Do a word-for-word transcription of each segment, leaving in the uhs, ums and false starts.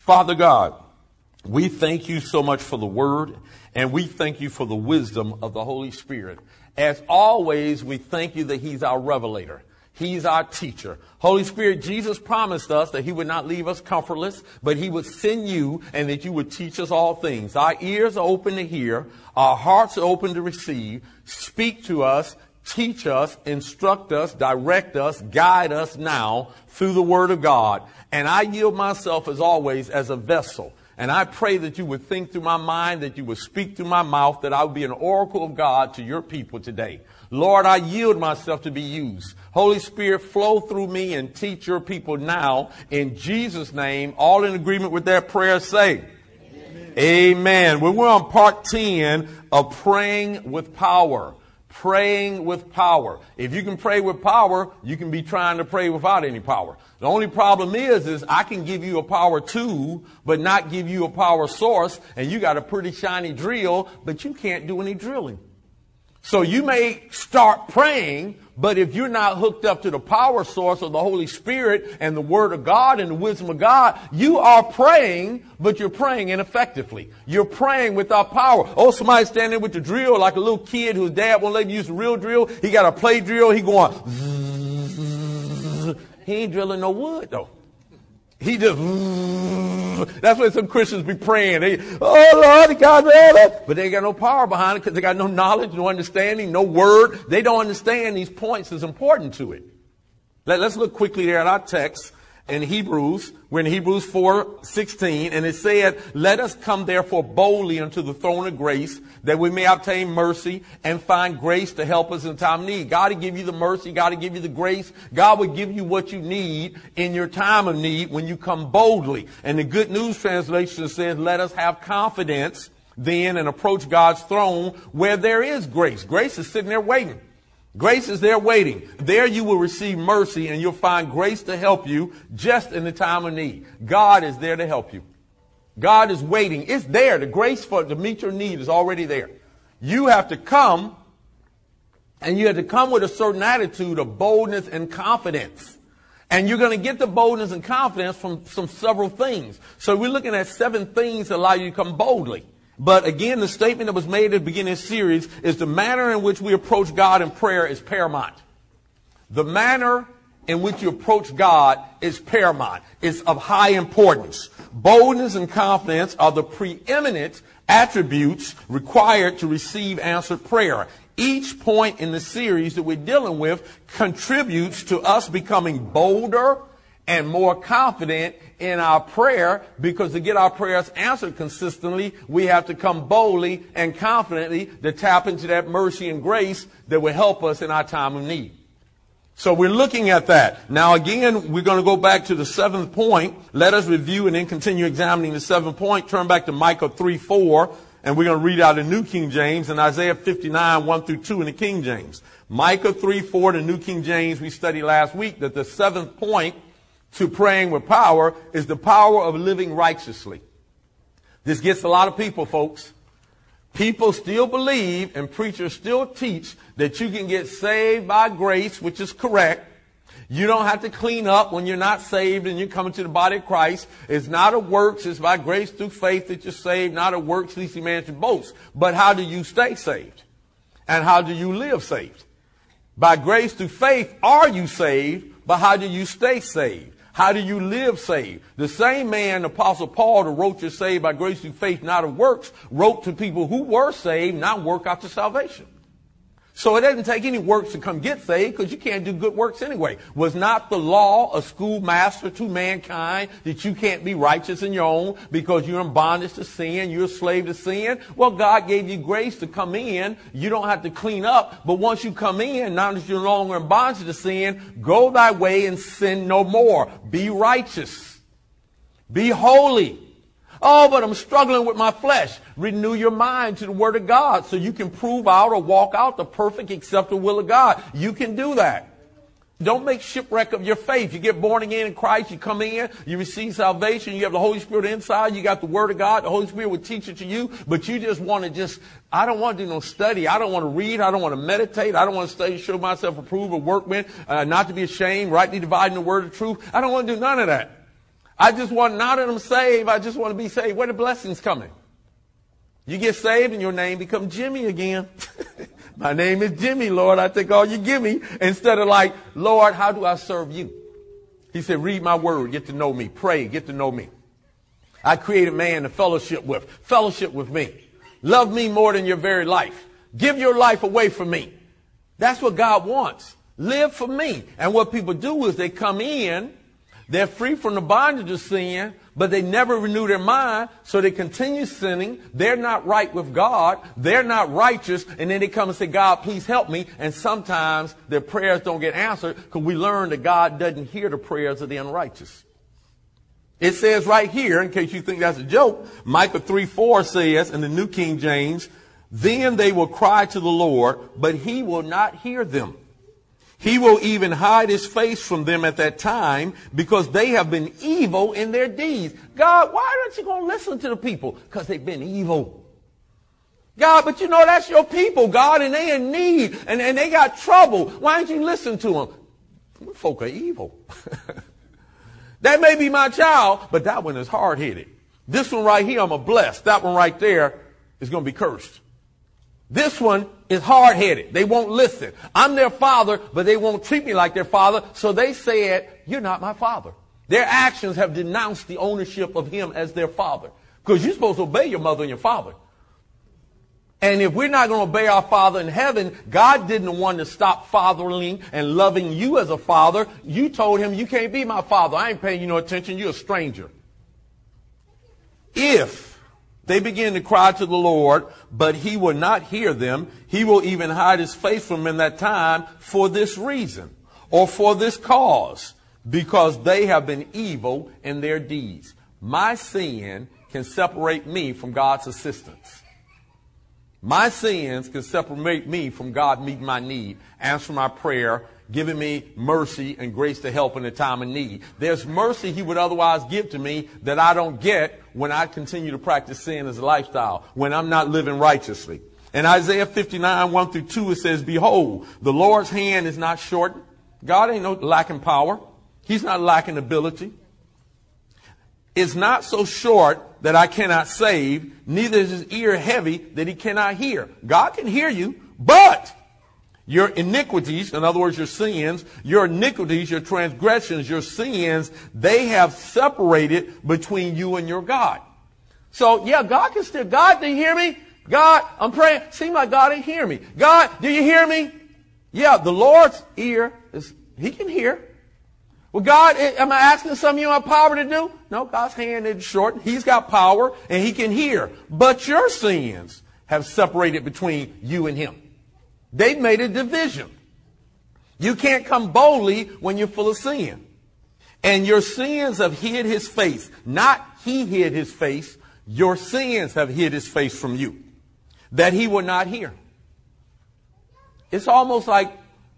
Father God, we thank you so much for the word, and we thank you for the wisdom of the Holy Spirit. As always, we thank you that he's our revelator. He's our teacher. Holy Spirit, Jesus promised us that he would not leave us comfortless, but he would send you and that you would teach us all things. Our ears are open to hear. Our hearts are open to receive. Speak to us, teach us, instruct us, direct us, guide us now through the word of God. And I yield myself, as always, as a vessel. And I pray that you would think through my mind, that you would speak through my mouth, that I would be an oracle of God to your people today. Lord, I yield myself to be used. Holy Spirit, flow through me and teach your people now. In Jesus' name, all in agreement with that prayer, say, Amen. Amen. Well, we're on part ten of praying with power. Praying with power. If you can pray with power, you can be trying to pray without any power. The only problem is, is I can give you a power tool, but not give you a power source. And you got a pretty shiny drill, but you can't do any drilling. So you may start praying, but if you're not hooked up to the power source of the Holy Spirit and the Word of God and the wisdom of God, you are praying, but you're praying ineffectively. You're praying without power. Oh, somebody standing with the drill like a little kid whose dad won't let him use the real drill. He got a play drill. He going, zzz. He ain't drilling no wood, though. He just, that's why some Christians be praying. They, oh, Lord, God, but they ain't got no power behind it because they got no knowledge, no understanding, no word. They don't understand these points is important to it. Let, let's look quickly there at our text in Hebrews. We're in Hebrews four sixteen, and it said, let us come therefore boldly unto the throne of grace, that we may obtain mercy and find grace to help us in time of need. God will give you the mercy. God will give you the grace. God will give you what you need in your time of need when you come boldly. And the Good News Translation says, let us have confidence then and approach God's throne where there is grace. Grace is sitting there waiting. Grace is there waiting. There you will receive mercy and you'll find grace to help you just in the time of need. God is there to help you. God is waiting. It's there. The grace for to meet your need is already there. You have to come, and you have to come with a certain attitude of boldness and confidence. And you're going to get the boldness and confidence from some several things. So we're looking at seven things that allow you to come boldly. But again, the statement that was made at the beginning of the series is the manner in which we approach God in prayer is paramount. The manner in which you approach God is paramount. It's of high importance. Boldness and confidence are the preeminent attributes required to receive answered prayer. Each point in the series that we're dealing with contributes to us becoming bolder and more confident in our prayer, because to get our prayers answered consistently, we have to come boldly and confidently to tap into that mercy and grace that will help us in our time of need. So we're looking at that. Now again, we're going to go back to the seventh point. Let us review and then continue examining the seventh point. Turn back to Micah three four, and we're going to read out the New King James and Isaiah fifty-nine one through two in the King James. Micah three four, the New King James, we studied last week that the seventh point to praying with power is the power of living righteously. This gets a lot of people, folks. People still believe and preachers still teach that you can get saved by grace, which is correct. You don't have to clean up when you're not saved and you come into the body of Christ. It's not of works. It's by grace through faith that you're saved, not of works, lest any man should boast. But how do you stay saved? And how do you live saved? By grace through faith are you saved, but how do you stay saved? How do you live saved? The same man, Apostle Paul, who wrote you're saved by grace through faith, not of works, wrote to people who were saved, not work out to salvation. So it doesn't take any works to come get saved, because you can't do good works anyway. Was not the law a schoolmaster to mankind that you can't be righteous in your own because you're in bondage to sin, you're a slave to sin? Well, God gave you grace to come in. You don't have to clean up. But once you come in, now that you're no longer in bondage to sin, go thy way and sin no more. Be righteous. Be holy. Oh, but I'm struggling with my flesh. Renew your mind to the Word of God so you can prove out or walk out the perfect, acceptable will of God. You can do that. Don't make shipwreck of your faith. You get born again in Christ. You come in. You receive salvation. You have the Holy Spirit inside. You got the Word of God. The Holy Spirit will teach it to you. But you just want to just, I don't want to do no study. I don't want to read. I don't want to meditate. I don't want to study, show myself approved, a workman, uh, not to be ashamed, rightly dividing the word of truth. I don't want to do none of that. I just want, now that I'm saved, I just want to be saved. Where the blessings coming? You get saved and your name becomes Jimmy again. My name is Jimmy, Lord. I take all you give me. Instead of like, Lord, how do I serve you? He said, read my word, get to know me, pray, get to know me. I created man to fellowship with. Fellowship with me. Love me more than your very life. Give your life away for me. That's what God wants. Live for me. And what people do is they come in, they're free from the bondage of sin, but they never renew their mind, so they continue sinning. They're not right with God. They're not righteous. And then they come and say, God, please help me. And sometimes their prayers don't get answered because we learn that God doesn't hear the prayers of the unrighteous. It says right here, in case you think that's a joke, Micah three four says in the New King James, then they will cry to the Lord, but he will not hear them. He will even hide his face from them at that time because they have been evil in their deeds. God, why aren't you going to listen to the people? Because they've been evil. God, but you know that's your people, God, and they in need, and, and they got trouble. Why don't you listen to them? Them folk are evil. That may be my child, but that one is hard-headed. This one right here, I'm a blessed. That one right there is going to be cursed. This one is hard-headed. They won't listen. I'm their father, but they won't treat me like their father. So they said, you're not my father. Their actions have denounced the ownership of him as their father. Because you're supposed to obey your mother and your father. And if we're not going to obey our Father in heaven, God didn't want to stop fathering and loving you as a father. You told him, you can't be my father. I ain't paying you no attention. You're a stranger. If they begin to cry to the Lord, but he will not hear them, he will even hide his face from them in that time for this reason or for this cause, because they have been evil in their deeds. My sin can separate me from God's assistance. My sins can separate me from God meeting my need, answering my prayer, giving me mercy and grace to help in a time of need. There's mercy he would otherwise give to me that I don't get when I continue to practice sin as a lifestyle, when I'm not living righteously. In Isaiah fifty-nine, one through two, it says, behold, the Lord's hand is not shortened. God ain't no lacking power. He's not lacking ability. Is not so short that I cannot save, neither is his ear heavy that he cannot hear. God can hear you, but your iniquities, in other words, your sins, your iniquities, your transgressions, your sins, they have separated between you and your God. So, yeah, God can still, God, do you hear me? God, I'm praying. Seems like God didn't hear me. God, do you hear me? Yeah, the Lord's ear is, he can hear. Well, God, am I asking something you have power to do? No, God's hand is short. He's got power and he can hear. But your sins have separated between you and him. They've made a division. You can't come boldly when you're full of sin. And your sins have hid his face. Not he hid his face. Your sins have hid his face from you, that he will not hear. It's almost like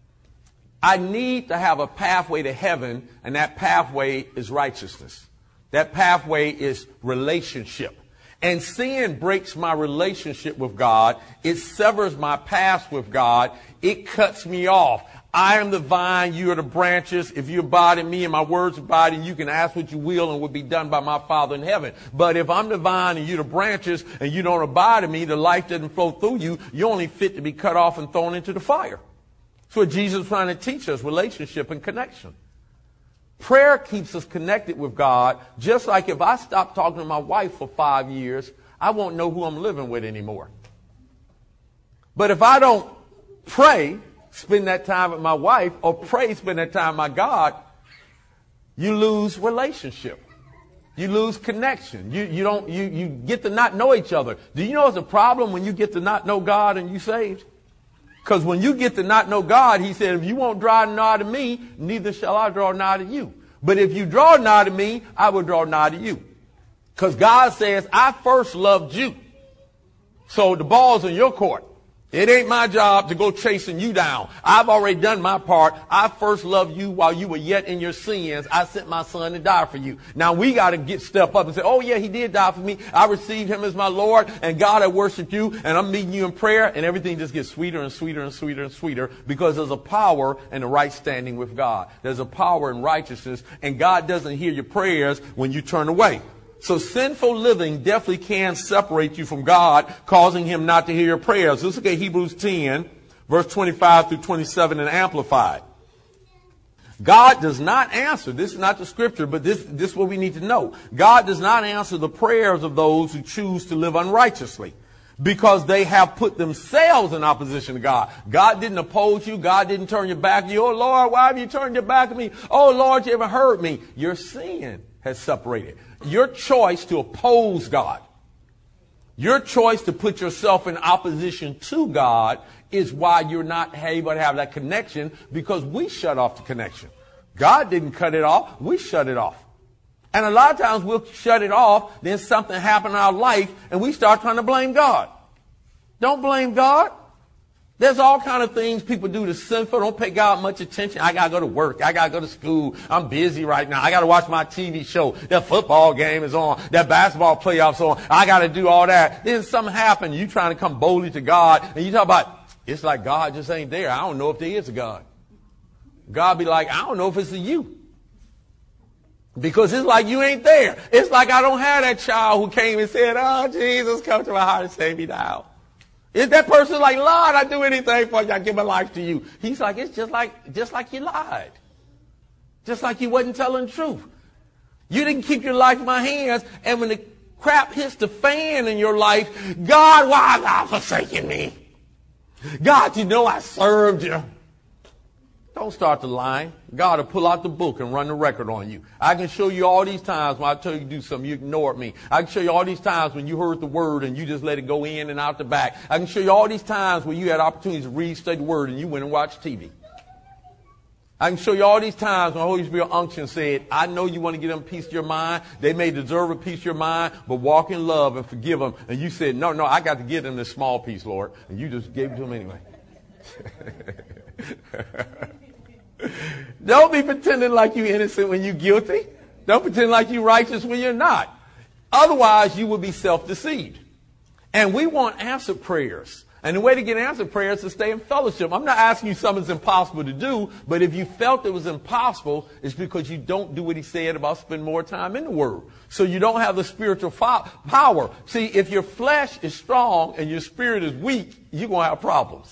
I need to have a pathway to heaven, and that pathway is righteousness. That pathway is relationship. And sin breaks my relationship with God. It severs my path with God. It cuts me off. I am the vine, you are the branches. If you abide in me and my words abide in you, you can ask what you will and will be done by my Father in heaven. But if I'm the vine and you're the branches and you don't abide in me, the life doesn't flow through you, you're only fit to be cut off and thrown into the fire. That's what Jesus is trying to teach us, relationship and connection. Prayer keeps us connected with God, just like if I stop talking to my wife for five years, I won't know who I'm living with anymore. But if I don't pray, spend that time with my wife, or pray, spend that time with my God, you lose relationship. You lose connection. You, you don't, you, you get to not know each other. Do you know it's a problem when you get to not know God and you saved? Because when you get to not know God, he said, if you won't draw nigh to me, neither shall I draw nigh to you. But if you draw nigh to me, I will draw nigh to you. Because God says, I first loved you. So the ball's in your court. It ain't my job to go chasing you down. I've already done my part. I first loved you while you were yet in your sins. I sent my son to die for you. Now we got to get step up and say, oh yeah, he did die for me. I received him as my Lord, and God, I worship you, and I'm meeting you in prayer, and everything just gets sweeter and sweeter and sweeter and sweeter because there's a power in the right standing with God. There's a power in righteousness, and God doesn't hear your prayers when you turn away. So sinful living definitely can separate you from God, causing him not to hear your prayers. Let's look at Hebrews ten, verse twenty-five through twenty-seven in Amplified. God does not answer. This is not the scripture, but this, this is what we need to know. God does not answer the prayers of those who choose to live unrighteously, because they have put themselves in opposition to God. God didn't oppose you. God didn't turn your back on you. Oh, Lord, why have you turned your back on me? Oh, Lord, you haven't heard me. Your sin has separated. Your choice to oppose God, your choice to put yourself in opposition to God is why you're not able to have that connection, because we shut off the connection. God didn't cut it off. We shut it off. And a lot of times we'll shut it off, then something happened in our life, and we start trying to blame God. Don't blame God. There's all kind of things people do that's sinful. Don't pay God much attention. I got to go to work. I got to go to school. I'm busy right now. I got to watch my T V show. That football game is on. That basketball playoffs on. I got to do all that. Then something happened. You trying to come boldly to God, and you talk about, it's like God just ain't there. I don't know if there is a God. God be like, I don't know if it's a you. Because it's like you ain't there. It's like I don't have that child who came and said, oh, Jesus, come to my heart and save me now. Is that person like, Lord, I'd do anything for you. I give my life to you. He's like, it's just like, just like you lied. Just like you wasn't telling the truth. You didn't keep your life in my hands. And when the crap hits the fan in your life, God, why have thou forsaken me? God, you know I served you. Don't start the line. God will pull out the book and run the record on you. I can show you all these times when I tell you to do something, you ignored me. I can show you all these times when you heard the word and you just let it go in and out the back. I can show you all these times when you had opportunities to read, study the word, and you went and watched T V. I can show you all these times when the Holy Spirit unction said, I know you want to get them peace of your mind. They may deserve a piece of your mind, but walk in love and forgive them. And you said, no, no, I got to give them this small piece, Lord. And you just gave it to them anyway. Don't be pretending like you're innocent when you're guilty. Don't pretend like you're righteous when you're not. Otherwise, you will be self-deceived. And we want answered prayers. And the way to get answered prayers is to stay in fellowship. I'm not asking you something that's impossible to do, but if you felt it was impossible, it's because you don't do what he said about spend more time in the Word. So you don't have the spiritual fo- power. See, if your flesh is strong and your spirit is weak, you're going to have problems.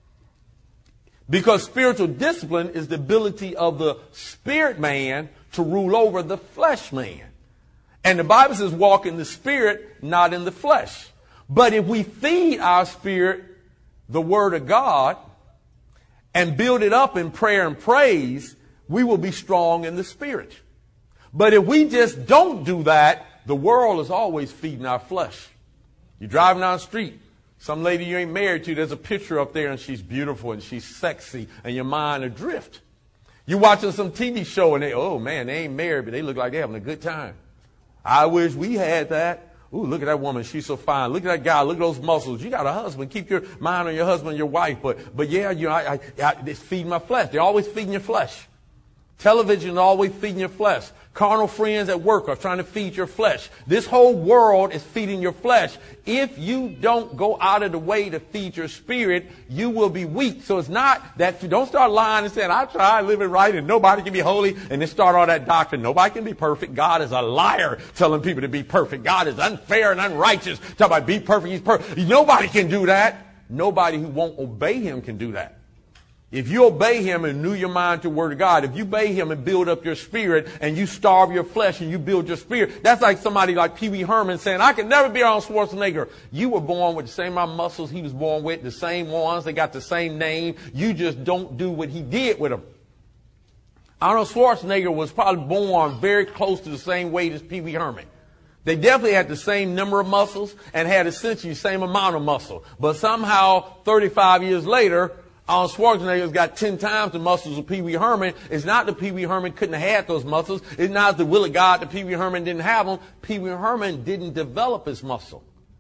Because spiritual discipline is the ability of the spirit man to rule over the flesh man. And the Bible says walk in the spirit, not in the flesh. But if we feed our spirit the word of God and build it up in prayer and praise, we will be strong in the spirit. But if we just don't do that, the world is always feeding our flesh. You're driving down the street. Some lady you ain't married to, there's a picture up there and she's beautiful and she's sexy and your mind adrift. You're watching some T V show and they, oh man, they ain't married, but they look like they're having a good time. I wish we had that. Ooh, look at that woman. She's so fine. Look at that guy. Look at those muscles. You got a husband. Keep your mind on your husband and your wife. But, but yeah, you know, I, I, I, it's feeding my flesh. They're always feeding your flesh. Television is always feeding your flesh. Carnal friends at work are trying to feed your flesh. This whole world is feeding your flesh. If you don't go out of the way to feed your spirit, you will be weak. So it's not that, don't start lying and saying, I try living right and nobody can be holy, and then start all that doctrine. Nobody can be perfect. God is a liar telling people to be perfect. God is unfair and unrighteous. Talk about be perfect. He's perfect. Nobody can do that. Nobody who won't obey him can do that. If you obey him and renew your mind to the word of God, if you obey him and build up your spirit and you starve your flesh and you build your spirit, that's like somebody like Pee Wee Herman saying, I can never be Arnold Schwarzenegger. You were born with the same amount of muscles he was born with, the same ones, they got the same name. You just don't do what he did with them. Arnold Schwarzenegger was probably born very close to the same weight as Pee Wee Herman. They definitely had the same number of muscles and had essentially the same amount of muscle. But somehow, thirty-five years later, Arnold Schwarzenegger's got ten times the muscles of Pee Wee Herman. It's not that Pee Wee Herman couldn't have had those muscles. It's not the will of God that Pee Wee Herman didn't have them. Pee Wee Herman didn't develop his muscle.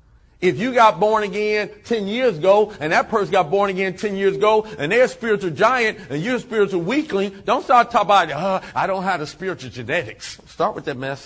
If you got born again ten years ago and that person got born again ten years ago and they're a spiritual giant and you're a spiritual weakling, don't start talking about, uh, I don't have the spiritual genetics. Start with that mess.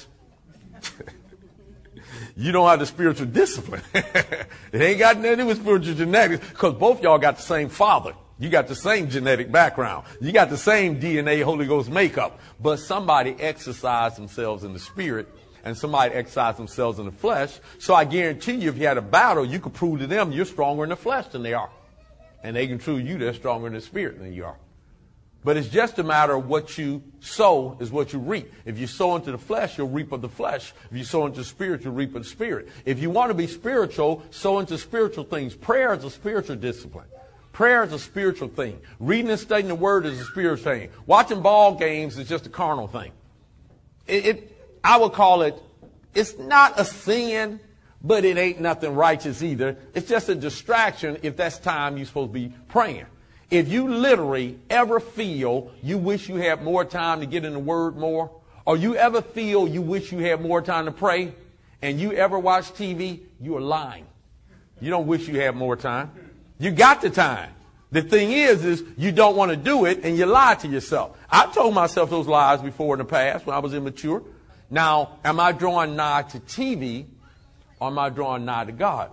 You don't have the spiritual discipline. It ain't got nothing to do with spiritual genetics because both y'all got the same father. You got the same genetic background. You got the same D N A, Holy Ghost makeup. But somebody exercised themselves in the spirit and somebody exercised themselves in the flesh. So I guarantee you, if you had a battle, you could prove to them you're stronger in the flesh than they are. And they can prove you they're stronger in the spirit than you are. But it's just a matter of what you sow is what you reap. If you sow into the flesh, you'll reap of the flesh. If you sow into the spirit, you'll reap of the spirit. If you want to be spiritual, sow into spiritual things. Prayer is a spiritual discipline. Prayer is a spiritual thing. Reading and studying the word is a spiritual thing. Watching ball games is just a carnal thing. It, it I would call it, it's not a sin, but it ain't nothing righteous either. It's just a distraction if that's time you're supposed to be praying. If you literally ever feel you wish you had more time to get in the word more, or you ever feel you wish you had more time to pray, and you ever watch T V, you are lying. You don't wish you had more time. You got the time. The thing is, is you don't want to do it, and you lie to yourself. I've told myself those lies before in the past when I was immature. Now, am I drawing nigh to T V, or am I drawing nigh to God?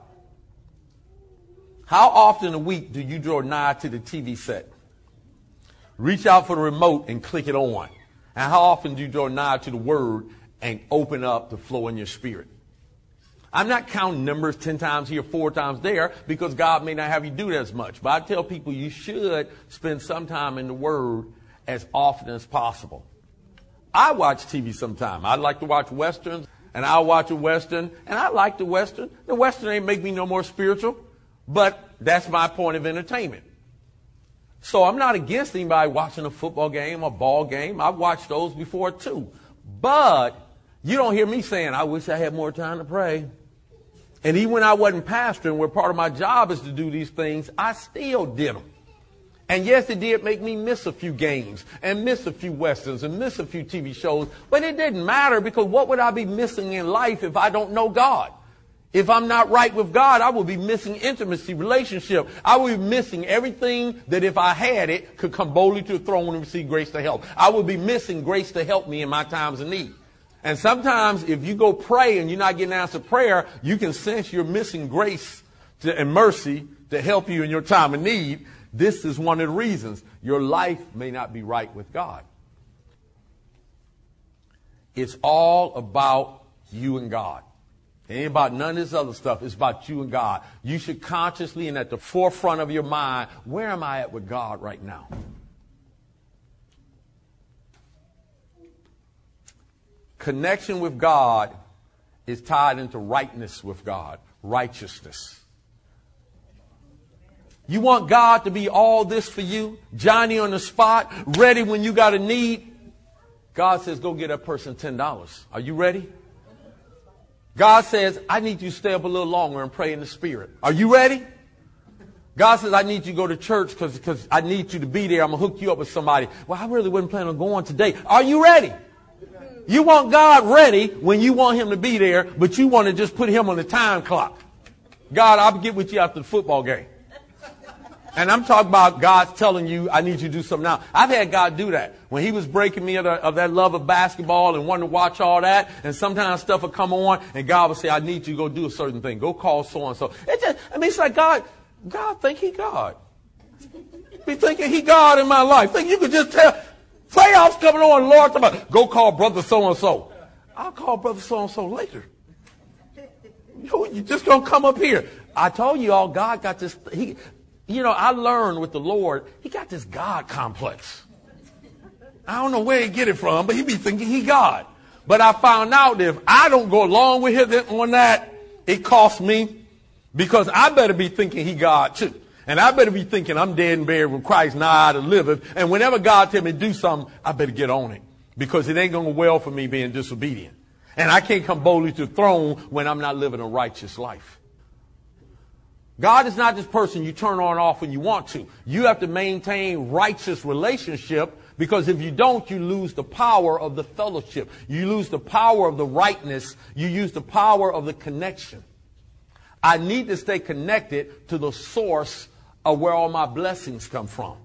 How often a week do you draw nigh to the T V set? Reach out for the remote and click it on. And how often do you draw nigh to the word and open up the flow in your spirit? I'm not counting numbers ten times here, four times there, because God may not have you do that as much. But I tell people you should spend some time in the word as often as possible. I watch T V sometime. I like to watch Westerns, and I'll watch a Western, and I like the Western. The Western ain't make me no more spiritual. But that's my point of entertainment. So I'm not against anybody watching a football game or ball game. I've watched those before too. But you don't hear me saying, I wish I had more time to pray. And even when I wasn't pastoring, where part of my job is to do these things, I still did them. And yes, it did make me miss a few games and miss a few Westerns and miss a few T V shows. But it didn't matter, because what would I be missing in life if I don't know God? If I'm not right with God, I will be missing intimacy, relationship. I will be missing everything that if I had it could come boldly to the throne and receive grace to help. I will be missing grace to help me in my times of need. And sometimes if you go pray and you're not getting answered prayer, you can sense you're missing grace to, and mercy to help you in your time of need. This is one of the reasons your life may not be right with God. It's all about you and God. It ain't about none of this other stuff. It's about you and God. You should consciously and at the forefront of your mind, where am I at with God right now? Connection with God is tied into rightness with God, righteousness. You want God to be all this for you, Johnny on the spot, ready when you got a need? God says, go get that person ten dollars. Are you ready? God says, I need you to stay up a little longer and pray in the spirit. Are you ready? God says, I need you to go to church because because I need you to be there. I'm going to hook you up with somebody. Well, I really wasn't planning on going today. Are you ready? You want God ready when you want him to be there, but you want to just put him on the time clock. God, I'll get with you after the football game. And I'm talking about God telling you, I need you to do something now. I've had God do that. When he was breaking me of, the, of that love of basketball and wanting to watch all that, and sometimes stuff would come on, and God would say, I need you to go do a certain thing. Go call so-and-so. It just, I mean, it's like God, God think he God. Be thinking he God in my life. Think you could just tell, playoffs coming on, Lord, about, go call brother so-and-so. I'll call brother so-and-so later. You, you just gonna come up here. I told you all, God got this, he, you know, I learned with the Lord, he got this God complex. I don't know where he get it from, but he be thinking he God. But I found out that if I don't go along with him on that, it costs me, because I better be thinking he God too. And I better be thinking I'm dead and buried with Christ, now I to live. And whenever God tell me to do something, I better get on it, because it ain't going to go well for me being disobedient. And I can't come boldly to the throne when I'm not living a righteous life. God is not this person you turn on and off when you want to. You have to maintain righteous relationship, because if you don't, you lose the power of the fellowship. You lose the power of the rightness. You use the power of the connection. I need to stay connected to the source of where all my blessings come from.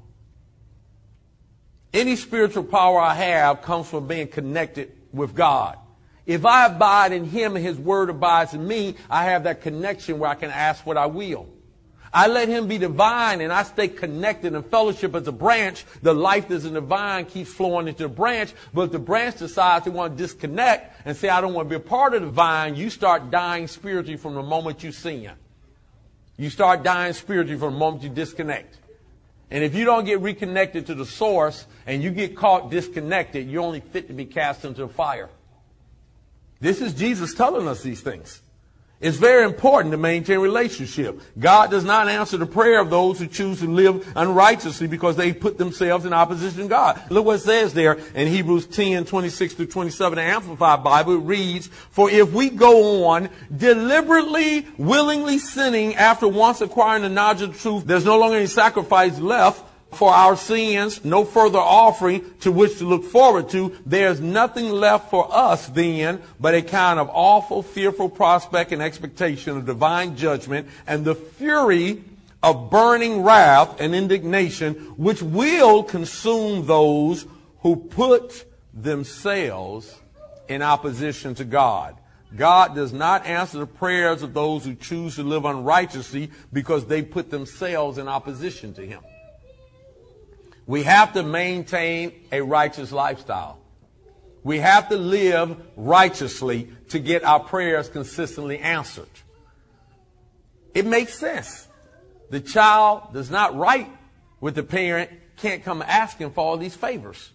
Any spiritual power I have comes from being connected with God. If I abide in him and his word abides in me, I have that connection where I can ask what I will. I let him be the vine and I stay connected in fellowship as a branch. The life that's in the vine keeps flowing into the branch. But if the branch decides to want to disconnect and say, I don't want to be a part of the vine, you start dying spiritually from the moment you sin. You start dying spiritually from the moment you disconnect. And if you don't get reconnected to the source and you get caught disconnected, you're only fit to be cast into the fire. This is Jesus telling us these things. It's very important to maintain relationship. God does not answer the prayer of those who choose to live unrighteously because they put themselves in opposition to God. Look what it says there in Hebrews ten, twenty-six through twenty-seven, the Amplified Bible. It reads, for if we go on deliberately, willingly sinning after once acquiring the knowledge of the truth, there's no longer any sacrifice left for our sins, no further offering to which to look forward to. There's nothing left for us then but a kind of awful, fearful prospect and expectation of divine judgment and the fury of burning wrath and indignation which will consume those who put themselves in opposition to God. God does not answer the prayers of those who choose to live unrighteously because they put themselves in opposition to him. We have to maintain a righteous lifestyle. We have to live righteously to get our prayers consistently answered. It makes sense. The child that's not right with the parent can't come asking for all these favors.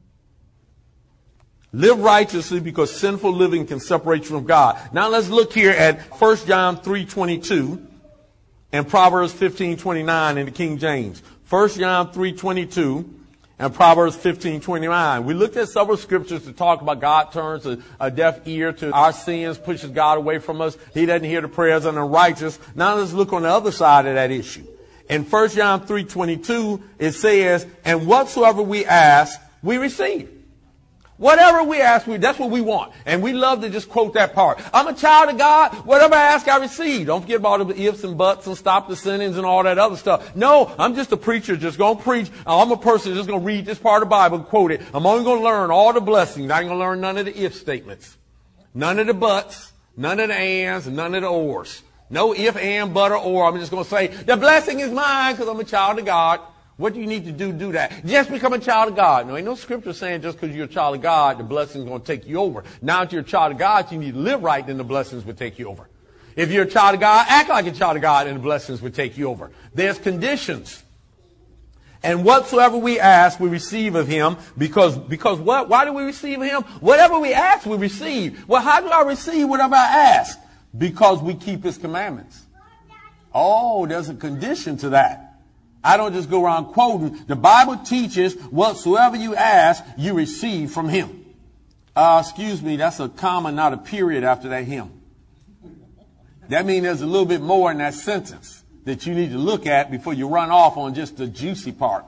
Live righteously because sinful living can separate you from God. Now let's look here at First John three twenty-two and Proverbs fifteen twenty-nine in the King James. First John three twenty-two and Proverbs fifteen twenty-nine. We looked at several scriptures to talk about God turns a, a deaf ear to our sins, pushes God away from us. He doesn't hear the prayers of the righteous. Now let's look on the other side of that issue. In First John three twenty-two, it says, and whatsoever we ask, we receive. Whatever we ask, we, that's what we want. And we love to just quote that part. I'm a child of God. Whatever I ask, I receive. Don't forget about the ifs and buts and stop the sinnings and all that other stuff. No, I'm just a preacher just going to preach. I'm a person just going to read this part of the Bible and quote it. I'm only going to learn all the blessings. I ain't going to learn none of the if statements. None of the buts. None of the ands. And none of the ors. No if, and, but, or, or. I'm just going to say, the blessing is mine because I'm a child of God. What do you need to do do that? Just become a child of God. No, ain't no scripture saying just because you're a child of God, the blessing's going to take you over. Now that you're a child of God, you need to live right, then the blessings will take you over. If you're a child of God, act like a child of God, and the blessings will take you over. There's conditions. And whatsoever we ask, we receive of him. Because, because what? Why do we receive of him? Whatever we ask, we receive. Well, how do I receive whatever I ask? Because we keep his commandments. Oh, there's a condition to that. I don't just go around quoting. The Bible teaches whatsoever you ask, you receive from him. Uh, excuse me, that's a comma, not a period after that him. That means there's a little bit more in that sentence that you need to look at before you run off on just the juicy part.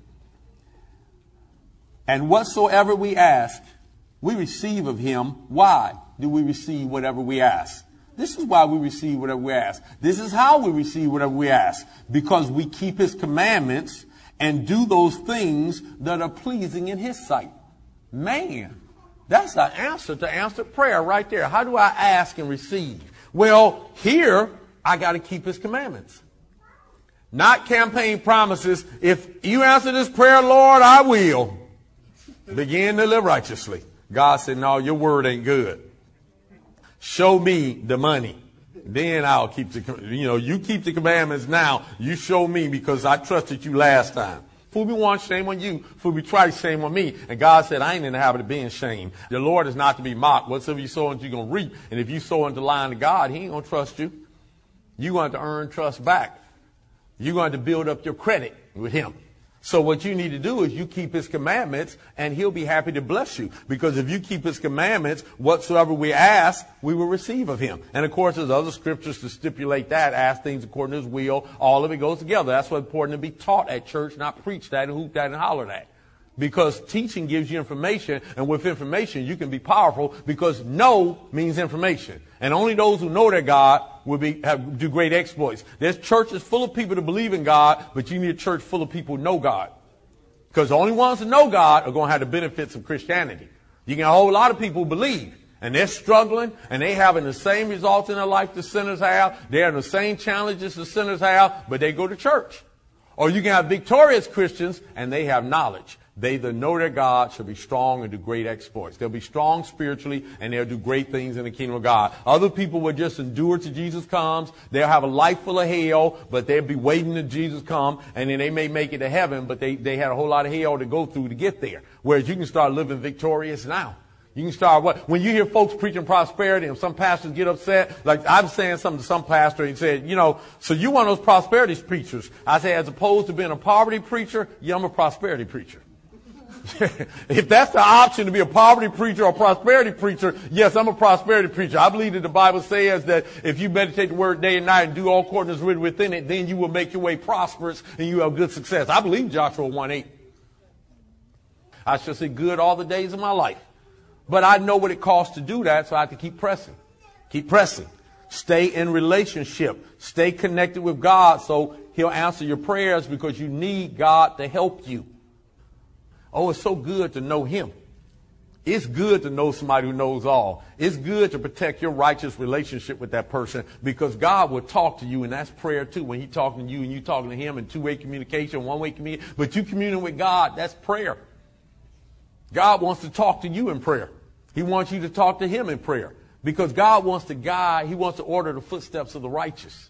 And whatsoever we ask, we receive of him. Why do we receive whatever we ask? This is why we receive whatever we ask. This is how we receive whatever we ask. Because we keep his commandments and do those things that are pleasing in his sight. Man, that's the answer to answered prayer right there. How do I ask and receive? Well, here, I got to keep his commandments. Not campaign promises. If you answer this prayer, Lord, I will begin to live righteously. God said, no, your word ain't good. Show me the money. Then I'll keep the, you know, you keep the commandments now. You show me because I trusted you last time. Fool be one, shame on you. Fool be twice, shame on me. And God said, I ain't in the habit of being shamed. The Lord is not to be mocked. Whatsoever you sow into, you're going to reap. And if you sow into the line of God, he ain't going to trust you. You're going to have to earn trust back. You're going to have to build up your credit with him. So what you need to do is you keep his commandments and he'll be happy to bless you. Because if you keep his commandments, whatsoever we ask, we will receive of him. And of course, there's other scriptures to stipulate that. Ask things according to his will. All of it goes together. That's why it's important to be taught at church, not preach that and hoop that and holler that. Because teaching gives you information, and with information you can be powerful because know means information. And only those who know their God will be have, do great exploits. There's churches full of people that believe in God, but you need a church full of people who know God. Because the only ones that know God are going to have the benefits of Christianity. You get a whole lot of people who believe, and they're struggling, and they having the same results in their life the sinners have. They have the same challenges the sinners have, but they go to church. Or you can have victorious Christians, and they have knowledge. They that know their God shall be strong and do great exploits. They'll be strong spiritually, and they'll do great things in the kingdom of God. Other people will just endure till Jesus comes. They'll have a life full of hell, but they'll be waiting till Jesus come, and then they may make it to heaven, but they, they had a whole lot of hell to go through to get there. Whereas you can start living victorious now. You can start what? When you hear folks preaching prosperity and some pastors get upset, like I'm saying something to some pastor, and he said, you know, so you one of those prosperity preachers. I say, as opposed to being a poverty preacher, yeah, I'm a prosperity preacher. If that's the option to be a poverty preacher or a prosperity preacher, yes, I'm a prosperity preacher. I believe that the Bible says that if you meditate the word day and night and do all according as written within it, then you will make your way prosperous and you have good success. I believe Joshua one eight. I shall see good all the days of my life. But I know what it costs to do that, so I have to keep pressing. Keep pressing. Stay in relationship. Stay connected with God so he'll answer your prayers because you need God to help you. Oh, it's so good to know him. It's good to know somebody who knows all. It's good to protect your righteous relationship with that person because God will talk to you, and that's prayer too. When he's talking to you and you talking to him in two-way communication, one-way communication, but you communing with God, that's prayer. God wants to talk to you in prayer. He wants you to talk to him in prayer because God wants to guide. He wants to order the footsteps of the righteous.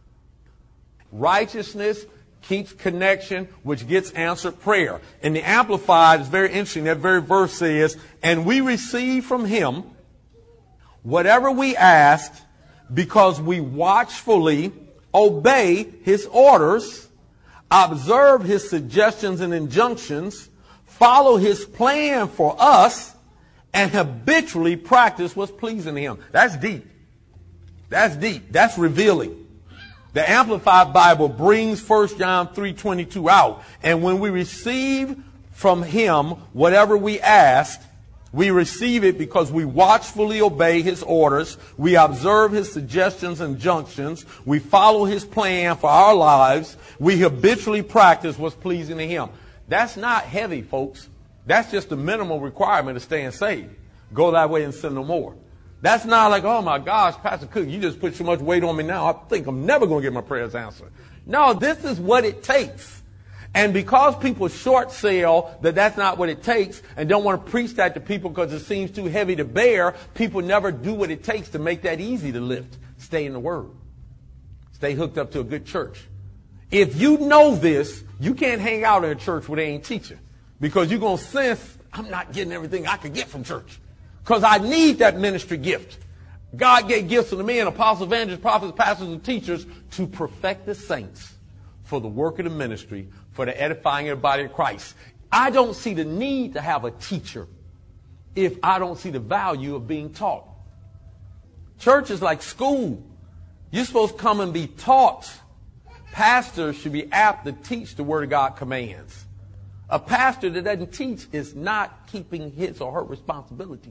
Righteousness keeps connection, which gets answered prayer. And the Amplified is very interesting. That very verse says, and we receive from him whatever we ask because we watchfully obey his orders, observe his suggestions and injunctions, follow his plan for us, and habitually practice what's pleasing to him. That's deep. That's deep. That's revealing. The Amplified Bible brings First John three twenty-two out. And when we receive from him whatever we ask, we receive it because we watchfully obey his orders. We observe his suggestions and injunctions. We follow his plan for our lives. We habitually practice what's pleasing to him. That's not heavy, folks. That's just the minimum requirement of staying saved. Go that way and sin no more. That's not like, oh my gosh, Pastor Cook, you just put so much weight on me now. I think I'm never going to get my prayers answered. No, this is what it takes. And because people short sell that that's not what it takes and don't want to preach that to people because it seems too heavy to bear, people never do what it takes to make that easy to lift. Stay in the Word. Stay hooked up to a good church. If you know this, you can't hang out in a church where they ain't teaching because you're going to sense, I'm not getting everything I could get from church. Because I need that ministry gift. God gave gifts to the men, apostles, evangelists, prophets, pastors, and teachers to perfect the saints for the work of the ministry, for the edifying of the body of Christ. I don't see the need to have a teacher if I don't see the value of being taught. Church is like school. You're supposed to come and be taught. Pastors should be apt to teach the Word of God commands. A pastor that doesn't teach is not keeping his or her responsibility.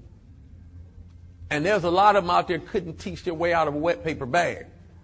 And there's a lot of them out there couldn't teach their way out of a wet paper bag.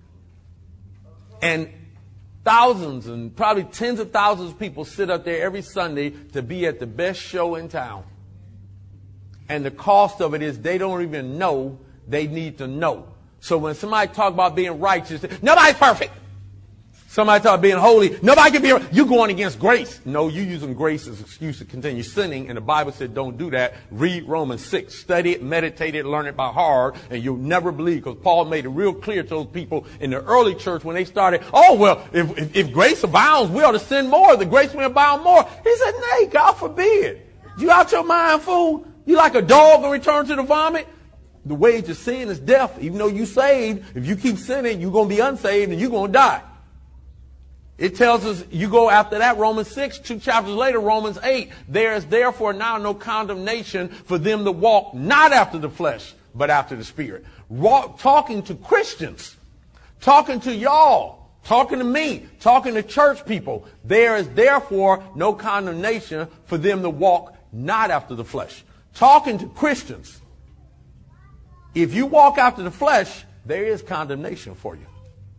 And thousands and probably tens of thousands of people sit up there every Sunday to be at the best show in town. And the cost of it is they don't even know they need to know. So when somebody talk about being righteous, nobody's perfect. Somebody talk about being holy, nobody can be, you going against grace. No, you using grace as an excuse to continue sinning. And the Bible said don't do that. Read Romans six. Study it, meditate it, learn it by heart, and you'll never believe. Because Paul made it real clear to those people in the early church when they started, oh, well, if, if, if grace abounds, we ought to sin more. The grace will abound more. He said, nay, God forbid. You out your mind, fool? You like a dog going to return to the vomit? The wage of sin is death. Even though you saved, if you keep sinning, you're going to be unsaved and you're going to die. It tells us, you go after that, Romans six, two chapters later, Romans eight. There is therefore now no condemnation for them that walk not after the flesh, but after the Spirit. Walk, talking to Christians, talking to y'all, talking to me, talking to church people. There is therefore no condemnation for them that walk not after the flesh. Talking to Christians. If you walk after the flesh, there is condemnation for you.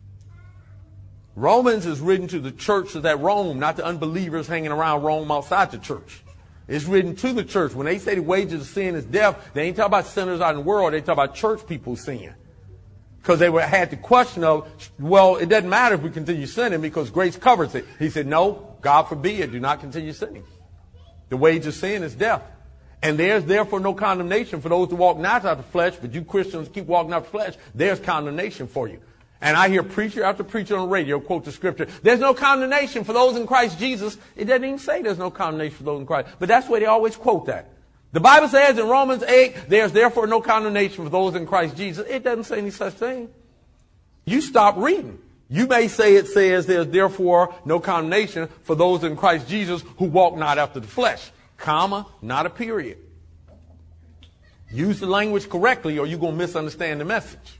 Romans is written to the church at Rome, not the unbelievers hanging around Rome outside the church. It's written to the church. When they say the wages of sin is death, they ain't talking about sinners out in the world. They talk about church people sin. Because they were, had the question of, well, it doesn't matter if we continue sinning because grace covers it. He said, no, God forbid, do not continue sinning. The wage of sin is death. And there's therefore no condemnation for those who walk not after the flesh, but you Christians keep walking after the flesh. There's condemnation for you. And I hear preacher after preacher on the radio quote the scripture. There's no condemnation for those in Christ Jesus. It doesn't even say there's no condemnation for those in Christ. But that's where they always quote that. The Bible says in Romans eight, there's therefore no condemnation for those in Christ Jesus. It doesn't say any such thing. You stop reading. You may say it says there's therefore no condemnation for those in Christ Jesus who walk not after the flesh. Comma, not a period. Use the language correctly or you're going to misunderstand the message.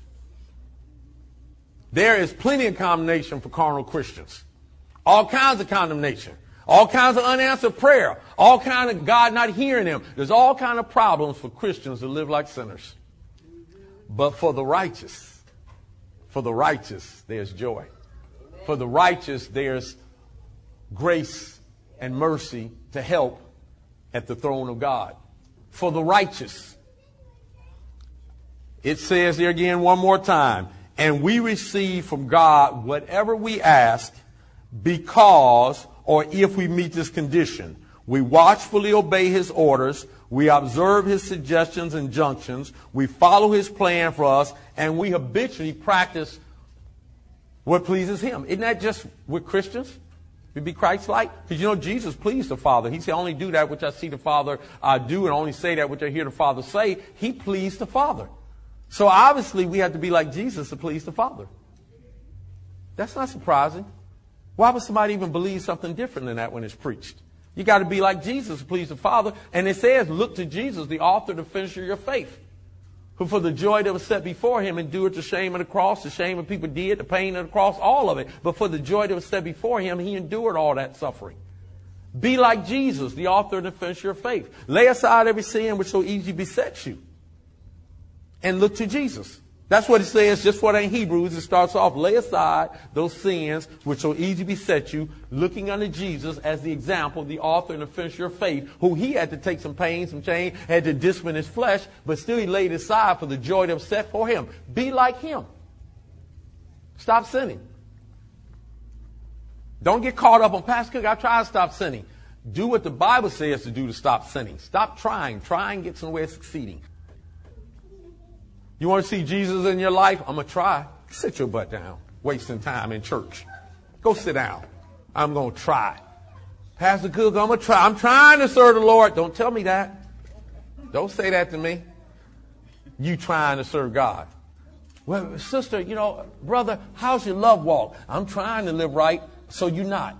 There is plenty of condemnation for carnal Christians. All kinds of condemnation. All kinds of unanswered prayer. All kinds of God not hearing them. There's all kinds of problems for Christians that live like sinners. But for the righteous, for the righteous, there's joy. For the righteous, there's grace and mercy to help at the throne of God. For the righteous. It says there again one more time. And we receive from God whatever we ask because or if we meet this condition. We watchfully obey his orders. We observe his suggestions and injunctions. We follow his plan for us. And we habitually practice what pleases him. Isn't that just with Christians? We be Christ-like? Because you know Jesus pleased the Father. He said, only do that which I see the Father uh, do and only say that which I hear the Father say. He pleased the Father. So obviously we have to be like Jesus to please the Father. That's not surprising. Why would somebody even believe something different than that when it's preached? You got to be like Jesus to please the Father. And it says, look to Jesus, the author and the finisher of your faith, who for the joy that was set before him endured the shame of the cross, the shame of people did, the pain of the cross, all of it. But for the joy that was set before him, he endured all that suffering. Be like Jesus, the author and the finisher of faith. Lay aside every sin which so easily besets you. And look to Jesus. That's what it says, just for that in Hebrews. It starts off, lay aside those sins which so easily beset you, looking unto Jesus as the example, the author and the finisher of faith, who he had to take some pain, some change, had to discipline his flesh, but still he laid aside for the joy that was set for him. Be like him. Stop sinning. Don't get caught up on, Pastor Cook, I try to stop sinning. Do what the Bible says to do to stop sinning. Stop trying. Try and get somewhere succeeding. You want to see Jesus in your life? I'm going to try. Sit your butt down. Wasting time in church. Go sit down. I'm going to try. Pastor Cook, I'm going to try. I'm trying to serve the Lord. Don't tell me that. Don't say that to me. You trying to serve God. Well, sister, you know, brother, how's your love walk? I'm trying to live right, so you're not.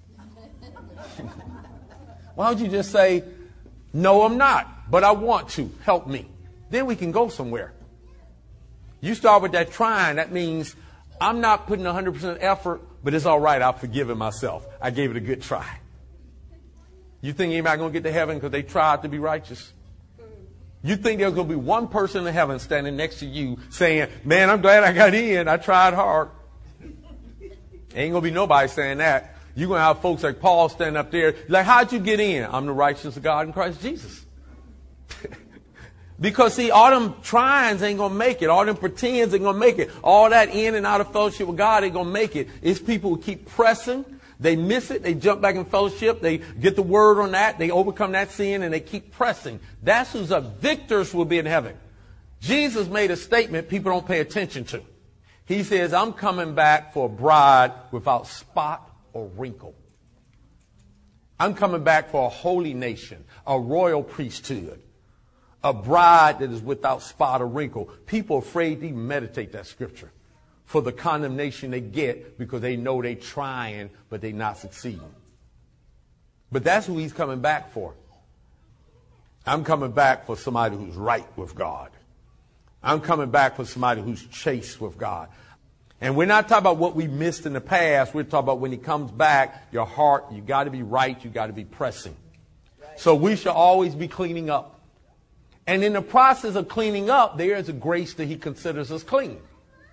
Why don't you just say, no, I'm not, but I want to. Help me. Then we can go somewhere. You start with that trying. That means I'm not putting one hundred percent effort, but it's all right. I've forgiven myself. I gave it a good try. You think anybody going to get to heaven because they tried to be righteous? You think there's going to be one person in heaven standing next to you saying, man, I'm glad I got in. I tried hard. Ain't going to be nobody saying that. You're going to have folks like Paul standing up there. Like, how'd you get in? I'm the righteousness of God in Christ Jesus. Because, see, all them tryings ain't going to make it. All them pretends ain't going to make it. All that in and out of fellowship with God ain't going to make it. It's people who keep pressing. They miss it. They jump back in fellowship. They get the word on that. They overcome that sin and they keep pressing. That's who's a victors will be in heaven. Jesus made a statement people don't pay attention to. He says, I'm coming back for a bride without spot or wrinkle. I'm coming back for a holy nation, a royal priesthood. A bride that is without spot or wrinkle. People are afraid to even meditate that scripture for the condemnation they get because they know they're trying, but they're not succeeding. But that's who he's coming back for. I'm coming back for somebody who's right with God. I'm coming back for somebody who's chaste with God. And we're not talking about what we missed in the past. We're talking about when he comes back, your heart, you got to be right. You got to be pressing. So we should always be cleaning up. And in the process of cleaning up, there is a grace that he considers us clean.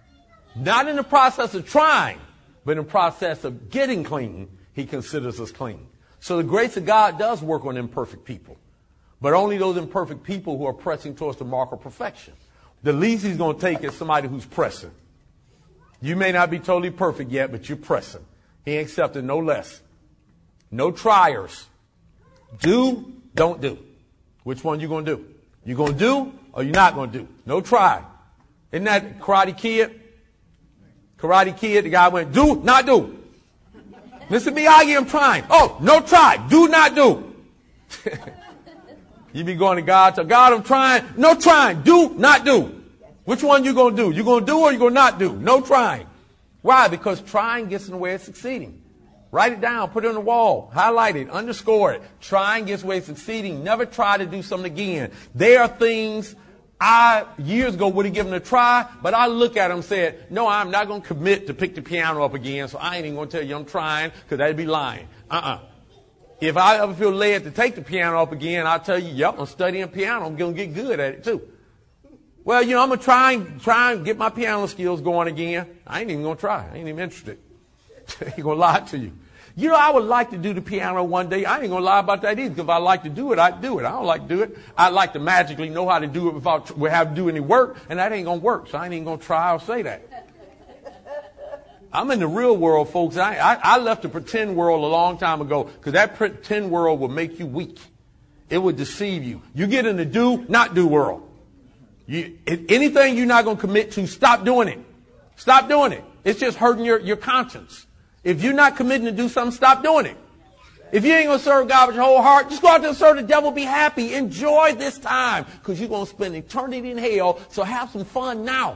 Not in the process of trying, but in the process of getting clean, he considers us clean. So the grace of God does work on imperfect people, but only those imperfect people who are pressing towards the mark of perfection. The least he's going to take is somebody who's pressing. You may not be totally perfect yet, but you're pressing. He ain't accepting no less. No triers. Do, don't do. Which one you going to do? You going to do or you not going to do? No try. Isn't that Karate Kid? Karate Kid, the guy went, do, not do. Mister Miyagi, I'm trying. Oh, no try. Do not do. You be going to God, tell God, I'm trying. No trying. Do not do. Which one you going to do? You going to do or you going to not do? No trying. Why? Because trying gets in the way of succeeding. Write it down. Put it on the wall. Highlight it. Underscore it. Trying gets in the way of succeeding. Never try to do something again. There are things I, years ago, would have given a try, but I look at them and said, no, I'm not going to commit to pick the piano up again, so I ain't even going to tell you I'm trying, because that'd be lying. Uh-uh. If I ever feel led to take the piano up again, I'll tell you, yep, I'm studying piano. I'm going to get good at it, too. Well, you know, I'm going to try and, try and get my piano skills going again. I ain't even going to try. I ain't even interested. I ain't going to lie to you. You know, I would like to do the piano one day. I ain't going to lie about that either, because if I like to do it, I'd do it. I don't like to do it. I'd like to magically know how to do it without we have to do any work, and that ain't going to work, so I ain't even going to try or say that. I'm in the real world, folks. I, I, I left the pretend world a long time ago, because that pretend world will make you weak. It would deceive you. You get in the do, not do world. You, anything you're not going to commit to, stop doing it. Stop doing it. It's just hurting your, your conscience. If you're not committing to do something, stop doing it. If you ain't going to serve God with your whole heart, just go out there and serve the devil. Be happy. Enjoy this time, because you're going to spend eternity in hell. So have some fun now.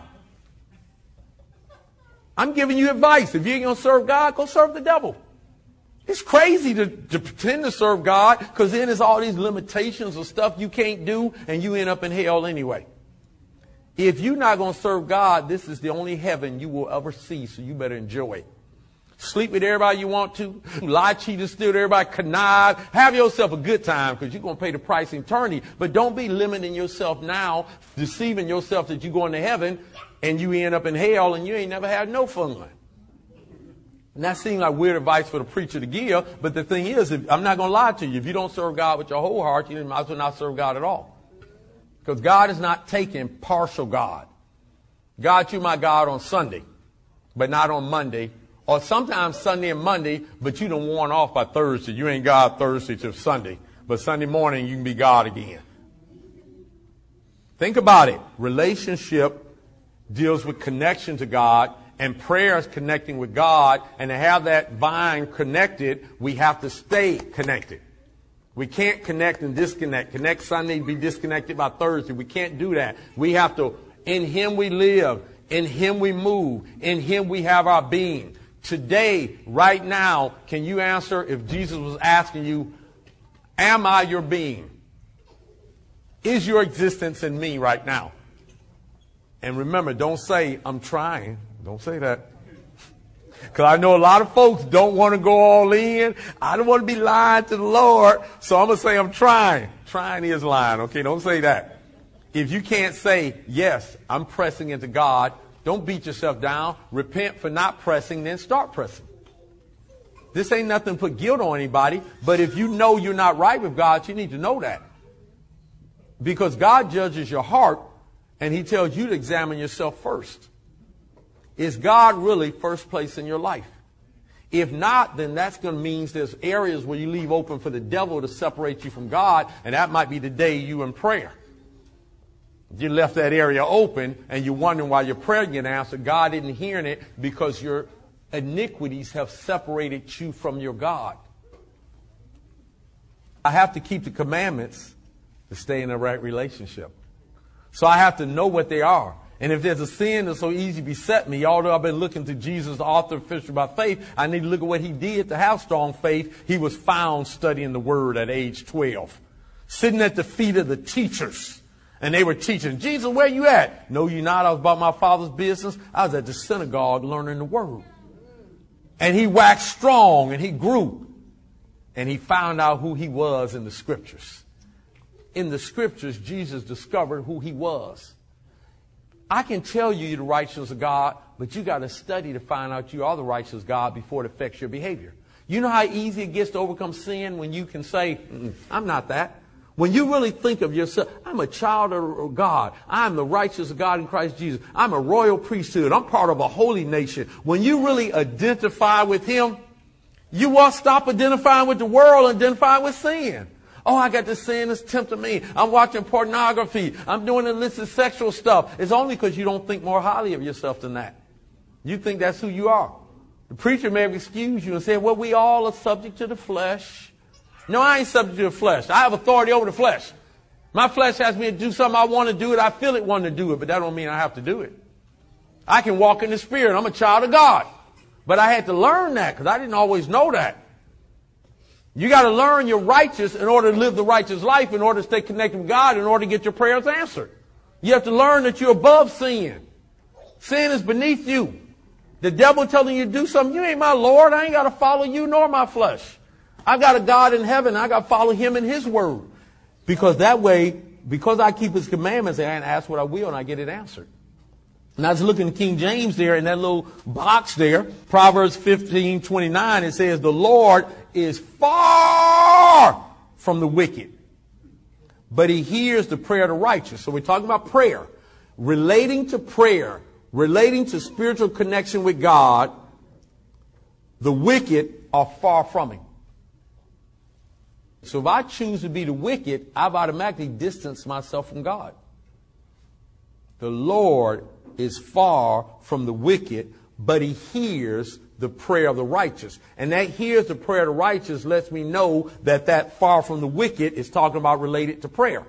I'm giving you advice. If you ain't going to serve God, go serve the devil. It's crazy to, to pretend to serve God, because then there's all these limitations of stuff you can't do, and you end up in hell anyway. If you're not going to serve God, this is the only heaven you will ever see, so you better enjoy it. Sleep with everybody you want to. Lie, cheat, and steal to everybody. Connive. Have yourself a good time, because you're going to pay the price in eternity. But don't be limiting yourself now, deceiving yourself that you're going to heaven, and you end up in hell, and you ain't never had no fun. And that seems like weird advice for the preacher to give. But the thing is, if, I'm not going to lie to you. If you don't serve God with your whole heart, you might as well not serve God at all. Because God is not taking partial God. God, you my God on Sunday, but not on Monday. Or sometimes Sunday and Monday, but you done worn off by Thursday. You ain't God Thursday to Sunday. But Sunday morning, you can be God again. Think about it. Relationship deals with connection to God, and prayer is connecting with God. And to have that vine connected, we have to stay connected. We can't connect and disconnect. Connect Sunday, be disconnected by Thursday. We can't do that. We have to, in Him we live. In Him we move. In Him we have our being. Today, right now, can you answer if Jesus was asking you, am I your being? Is your existence in me right now? And remember, don't say, I'm trying. Don't say that. Because I know a lot of folks don't want to go all in. I don't want to be lying to the Lord. So I'm going to say I'm trying. Trying is lying. Okay, don't say that. If you can't say, yes, I'm pressing into God, don't beat yourself down. Repent for not pressing, then start pressing. This ain't nothing to put guilt on anybody. But if you know you're not right with God, you need to know that. Because God judges your heart, and He tells you to examine yourself first. Is God really first place in your life? If not, then that's going to mean there's areas where you leave open for the devil to separate you from God, and that might be the day you in prayer. You left that area open, and you're wondering why your prayer getting answered. God isn't hearing it because your iniquities have separated you from your God. I have to keep the commandments to stay in the right relationship. So I have to know what they are. And if there's a sin that's so easy to beset me, although I've been looking to Jesus, the author and finisher by faith, I need to look at what He did to have strong faith. He was found studying the Word at age twelve, sitting at the feet of the teachers. And they were teaching, Jesus, where you at? No, you not. I was about my Father's business. I was at the synagogue learning the Word. And he waxed strong and he grew. And he found out who he was in the Scriptures. In the Scriptures, Jesus discovered who He was. I can tell you the righteousness of God, but you got to study to find out you are the righteous God before it affects your behavior. You know how easy it gets to overcome sin when you can say, I'm not that. When you really think of yourself, I'm a child of God. I'm the righteous of God in Christ Jesus. I'm a royal priesthood. I'm part of a holy nation. When you really identify with him, you won't stop identifying with the world and identifying with sin. Oh, I got this sin that's tempting me. I'm watching pornography. I'm doing illicit sexual stuff. It's only because you don't think more highly of yourself than that. You think that's who you are. The preacher may have excused you and said, well, we all are subject to the flesh. No, I ain't subject to the flesh. I have authority over the flesh. My flesh has me to do something I want to do it. I feel it wanting to do it, but that don't mean I have to do it. I can walk in the Spirit. I'm a child of God. But I had to learn that because I didn't always know that. You got to learn you're righteous in order to live the righteous life, in order to stay connected with God, in order to get your prayers answered. You have to learn that you're above sin. Sin is beneath you. The devil telling you to do something, you ain't my Lord. I ain't got to follow you nor my flesh. I got a God in heaven. I got to follow him in his word. Because that way, because I keep his commandments, I can ask what I will and I get it answered. And I was looking at King James there in that little box there, Proverbs fifteen twenty-nine, it says, the Lord is far from the wicked, but he hears the prayer of the righteous. So we're talking about prayer, relating to prayer, relating to spiritual connection with God. The wicked are far from him. So if I choose to be the wicked, I've automatically distanced myself from God. The Lord is far from the wicked, but he hears the prayer of the righteous. And that hears the prayer of the righteous lets me know that that far from the wicked is talking about related to prayer.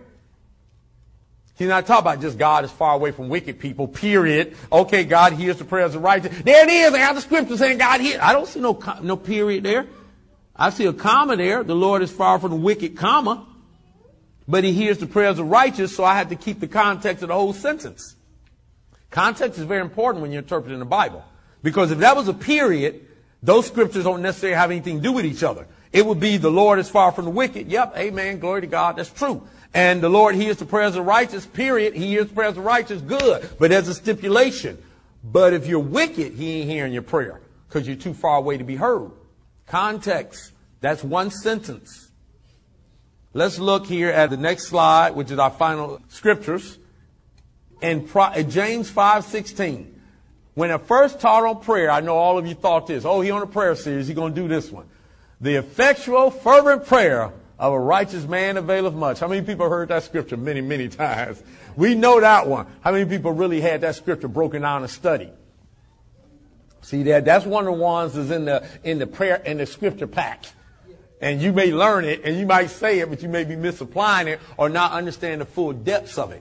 He's not talking about just God is far away from wicked people, period. Okay, God hears the prayers of the righteous. There it is. I have the scripture saying God hears. I don't see no, no period there. I see a comma there. The Lord is far from the wicked, comma. But he hears the prayers of the righteous, so I have to keep the context of the whole sentence. Context is very important when you're interpreting the Bible. Because if that was a period, those scriptures don't necessarily have anything to do with each other. It would be the Lord is far from the wicked. Yep, amen, glory to God, that's true. And the Lord hears the prayers of the righteous, period. He hears the prayers of the righteous, good. But there's a stipulation. But if you're wicked, he ain't hearing your prayer because you're too far away to be heard. Context, that's one sentence. Let's look here at the next slide, which is our final scriptures. In James five sixteen, when I first taught on prayer, I know all of you thought this. Oh, he on a prayer series. He's going to do this one. The effectual, fervent prayer of a righteous man availeth much. How many people heard that scripture many, many times? We know that one. How many people really had that scripture broken down and studied? See that? That's one of the ones that's in the in the prayer in the scripture pack. And you may learn it and you might say it, but you may be misapplying it or not understand the full depths of it.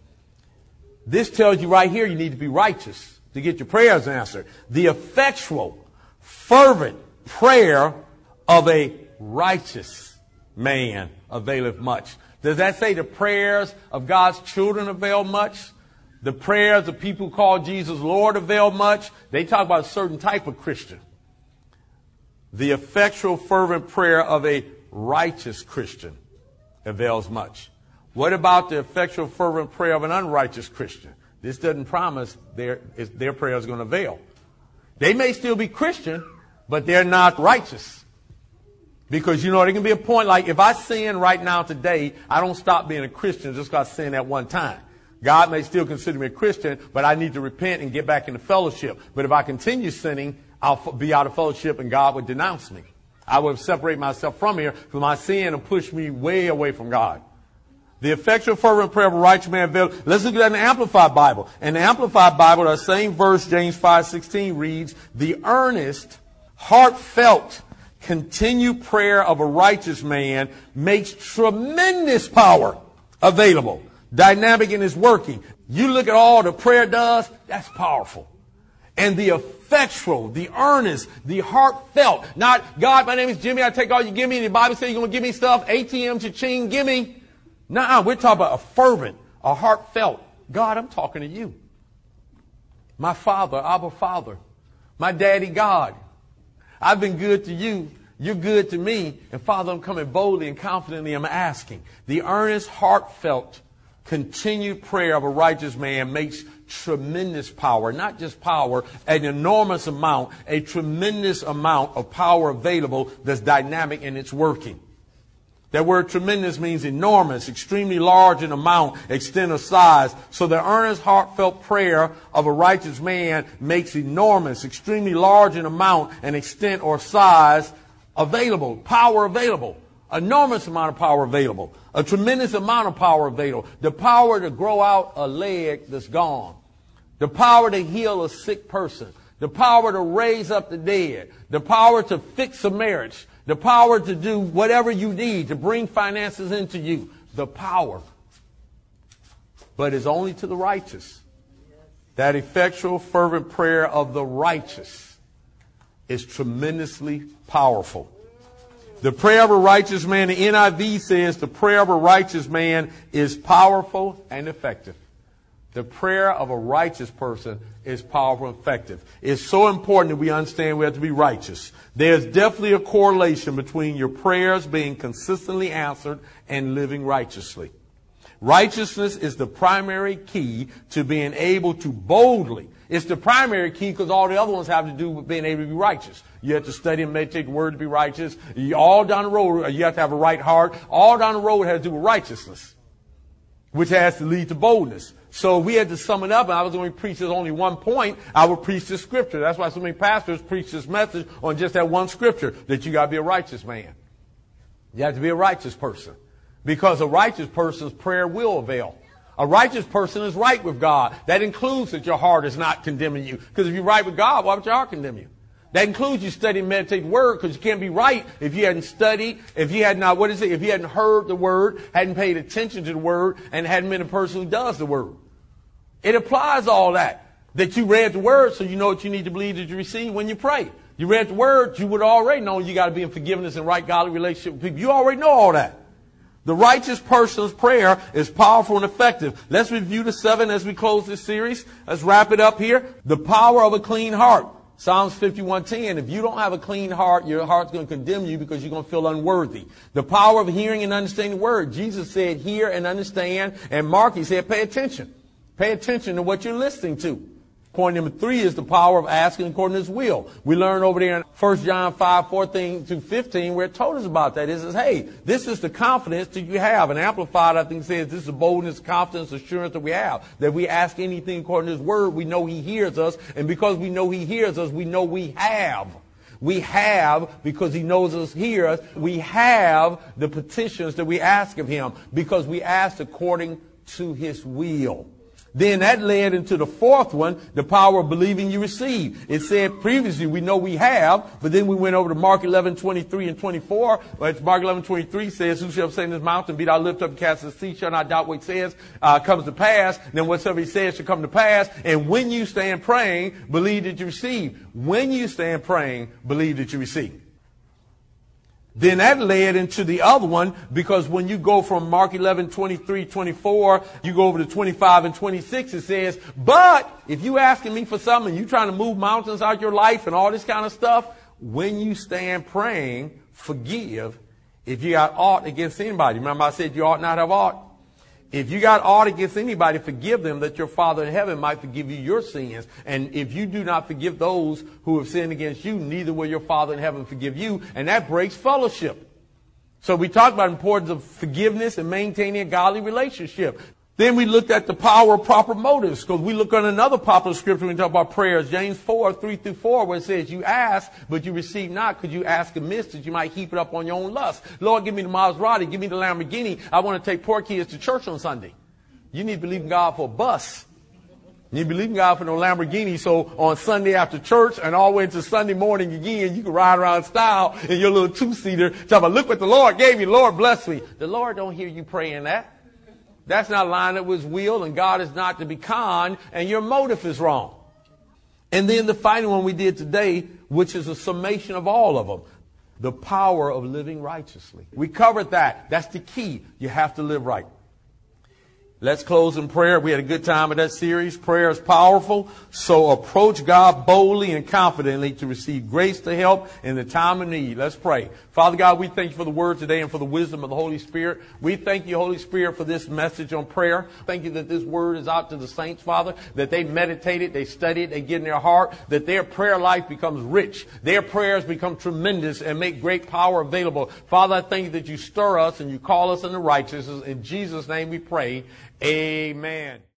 This tells you right here you need to be righteous to get your prayers answered. The effectual, fervent prayer of a righteous man availeth much. Does that say the prayers of God's children avail much? The prayers of people who call Jesus Lord avail much? They talk about a certain type of Christian. The effectual, fervent prayer of a righteous Christian avails much. What about the effectual, fervent prayer of an unrighteous Christian? This doesn't promise their, their prayer is going to avail. They may still be Christian, but they're not righteous. Because, you know, there can be a point like if I sin right now today, I don't stop being a Christian just because I sin at one time. God may still consider me a Christian, but I need to repent and get back into fellowship. But if I continue sinning, I'll be out of fellowship and God would denounce me. I would separate myself from here because my sin will push me way away from God. The effectual, fervent prayer of a righteous man avail. Let's look at the Amplified Bible. In the Amplified Bible, the same verse, James five sixteen reads, the earnest, heartfelt, continued prayer of a righteous man makes tremendous power available. Dynamic in its working. You look at all the prayer does, that's powerful. And the effectual, the earnest, the heartfelt, not, God, my name is Jimmy, I take all you give me, and the Bible says you're going to give me stuff, A T M, cha-ching, give me. No, we're talking about a fervent, a heartfelt. God, I'm talking to you. My Father, Abba Father, my Daddy God. I've been good to you. You're good to me. And Father, I'm coming boldly and confidently. I'm asking. The earnest, heartfelt, Continued prayer of a righteous man makes tremendous power, not just power, an enormous amount, a tremendous amount of power available that's dynamic in its working. That word tremendous means enormous, extremely large in amount, extent, or size. So the earnest, heartfelt prayer of a righteous man makes enormous, extremely large in amount and extent or size available, power available, enormous amount of power available, a tremendous amount of power available, the power to grow out a leg that's gone, the power to heal a sick person, the power to raise up the dead, the power to fix a marriage, the power to do whatever you need, to bring finances into you, the power. But it's only to the righteous. That effectual, fervent prayer of the righteous is tremendously powerful. The prayer of a righteous man, the N I V says the prayer of a righteous man is powerful and effective. The prayer of a righteous person is powerful and effective. It's so important that we understand we have to be righteous. There's definitely a correlation between your prayers being consistently answered and living righteously. Righteousness is the primary key to being able to boldly. It's the primary key because all the other ones have to do with being able to be righteous. You have to study and meditate the word to be righteous. You, all down the road, you have to have a right heart. All down the road has to do with righteousness, which has to lead to boldness. So we had to sum it up, and I was going to preach this only one point. I would preach the scripture. That's why so many pastors preach this message on just that one scripture, that you got to be a righteous man. You have to be a righteous person. Because a righteous person's prayer will avail. A righteous person is right with God. That includes that your heart is not condemning you. Because if you're right with God, why would your heart condemn you? That includes you study and meditate the word, because you can't be right if you hadn't studied, if you had not, what is it, if you hadn't heard the word, hadn't paid attention to the word, and hadn't been a person who does the word. It applies all that. That you read the word so you know what you need to believe that you receive when you pray. You read the word, you would already know you got to be in forgiveness and right godly relationship with people. You already know all that. The righteous person's prayer is powerful and effective. Let's review the seven as we close this series. Let's wrap it up here. The power of a clean heart. Psalms fifty-one ten. If you don't have a clean heart, your heart's going to condemn you because you're going to feel unworthy. The power of hearing and understanding the word. Jesus said, hear and understand. And Mark, he said, pay attention. Pay attention to what you're listening to. Point number three is the power of asking according to his will. We learn over there in First John five, fourteen to fifteen, where it told us about that. It says, hey, this is the confidence that you have. And Amplified, I think, says this is the boldness, confidence, assurance that we have. That we ask anything according to his word, we know he hears us. And because we know he hears us, we know we have. We have, because he knows us here, we have the petitions that we ask of him because we ask according to his will. Then that led into the fourth one, the power of believing you receive. It said previously we know we have, but then we went over to Mark eleven, twenty-three and twenty-four. But Mark eleven, twenty-three says, who shall say in this mountain, be thou lifted up and cast into the sea, shall not doubt what it says, uh, comes to pass. Then whatsoever he says shall come to pass. And when you stand praying, believe that you receive. When you stand praying, believe that you receive. Then that led into the other one, because when you go from Mark eleven, twenty-three, twenty-four, you go over to twenty-five and twenty-six, it says, but if you asking me for something, you trying to move mountains out of your life and all this kind of stuff, when you stand praying, forgive if you got aught against anybody. Remember I said you ought not have aught? If you got aught against anybody, forgive them, that your Father in heaven might forgive you your sins. And if you do not forgive those who have sinned against you, neither will your Father in heaven forgive you. And that breaks fellowship. So we talked about the importance of forgiveness and maintaining a godly relationship. Then we looked at the power of proper motives, because we look at another popular scripture when we talk about prayers, James four, three through four, where it says, you ask, but you receive not, because you ask amiss, that you might heap it up on your own lust. Lord, give me the Maserati, give me the Lamborghini. I want to take poor kids to church on Sunday. You need to believe in God for a bus. You need to believe in God for no Lamborghini, so on Sunday after church and all the way into Sunday morning again, you can ride around in style in your little two-seater, talking about, look what the Lord gave me, the Lord bless me. The Lord don't hear you praying that. That's not lined up with his will, and God is not to be conned, and your motive is wrong. And then the final one we did today, which is a summation of all of them, the power of living righteously. We covered that. That's the key. You have to live right. Let's close in prayer. We had a good time with that series. Prayer is powerful. So approach God boldly and confidently to receive grace to help in the time of need. Let's pray. Father God, we thank you for the word today and for the wisdom of the Holy Spirit. We thank you, Holy Spirit, for this message on prayer. Thank you that this word is out to the saints, Father, that they meditate it, they study it, they get in their heart, that their prayer life becomes rich. Their prayers become tremendous and make great power available. Father, I thank you that you stir us and you call us into righteousness. In Jesus' name we pray. Amen.